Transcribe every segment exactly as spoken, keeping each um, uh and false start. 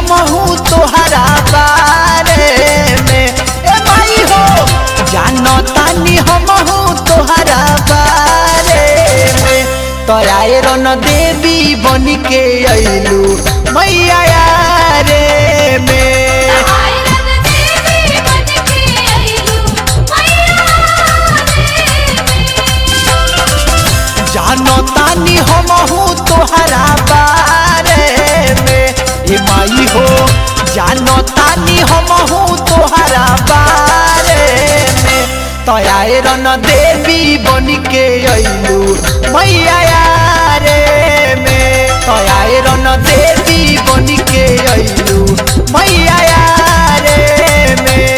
हमहू तोहरा बारे में। ए माई हो जानतानी हमहू तोहरा बारे में। तो आए रन देवी बन के अइलू मैया रे में। जानतानी हमहू तोहरा बारे में। ए माई हो जानतानी हमहू तोहरा बारे में। तो आए रन देवी बन के अइलू मैया रे में। तो आए रन देवी बन के अइलू मैया रे में।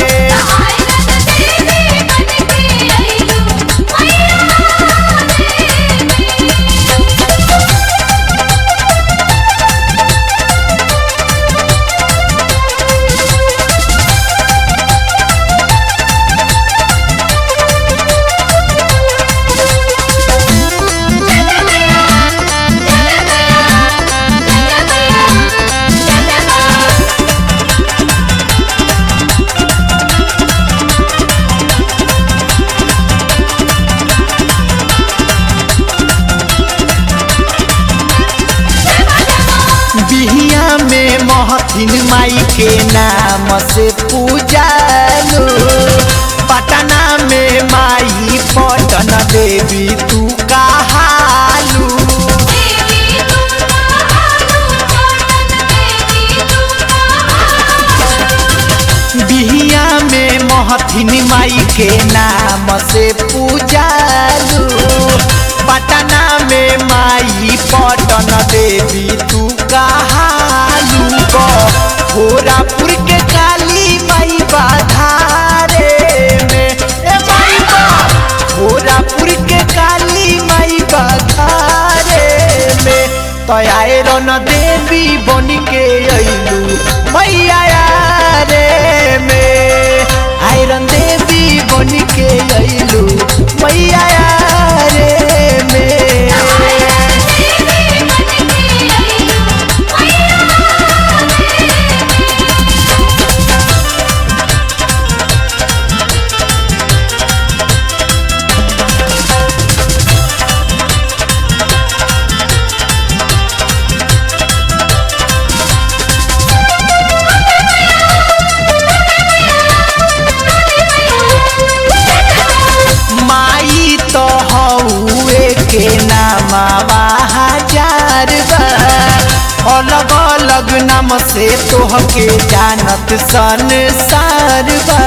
बिहिया में महथिन माई के नाम से पूजालू। पटना में माई पटन देवी तू कहालू। बिहिया में महथिन माई के नाम से पूजालू। पटना में माई पटन देवी तू कहालू। घोरापुर के काली माई बाधारे में। ए माई बा घोरापुर के काली माई बाधारे में। तो आए रन देवी बन के अइलू मैया रे में। आए रन देवी बन के अइलू मैया रे में। माई तो हउए के नामा हजार बा। अलग अलग नाम से तोहके जानत संसार बा।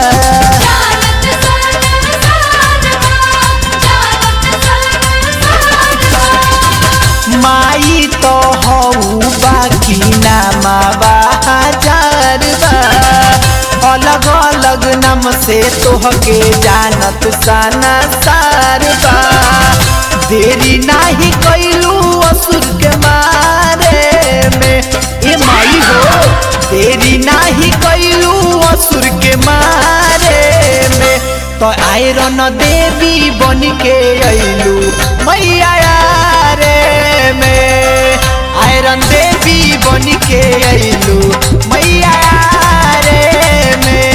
माई तो हऊ बाकी नामा हजार बा। अलग अलग नाम से तोहके जानत संसार बा। देरी नाही कइलू असुर के मारे में। ए माई हो देरी नाही कइलू असुर के मारे में। तो आए रन देवी बन के अइलू मैया रे में। आए रन देवी बन के अइलू मैया रे में।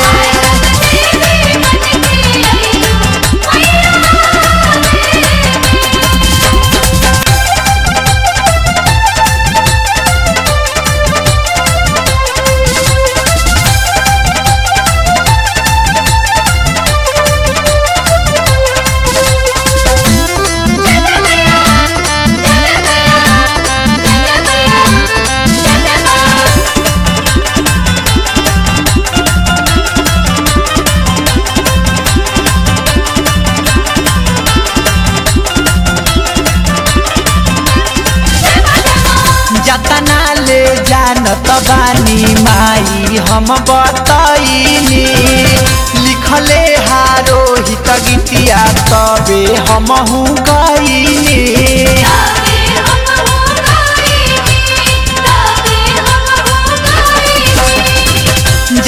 जतना ले जानत बानी माई हम बताइनी। लिखले हारो हित गीतिया तबे हमहू गइनी।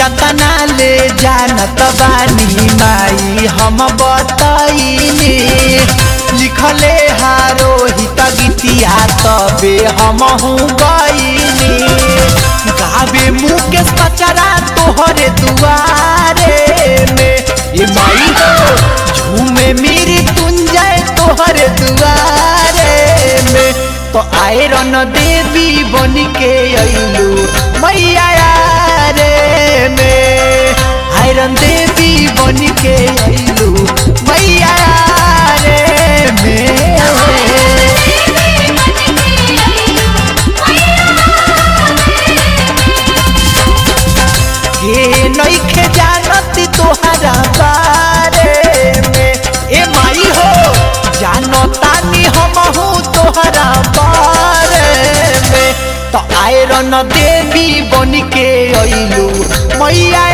जतना ले जानत बानी माई हम बताइनी लिखले हारो हित गीतिया तबे हमहू गईनी गावे मुकेश पचरा तोहरे दुआरे में ये माई हो झूमे मेरी तुंजय तोहरे दुआरे में तो आयरन देवी बन के अइलू मैया रे में आयरन देवी बन के अइलू मैया रे में के नइखे जानत तोहरा बारे में ए माई हो जानतानी हमहू तोहरा बारे में तो आयरन देवी बन के अइलू मैया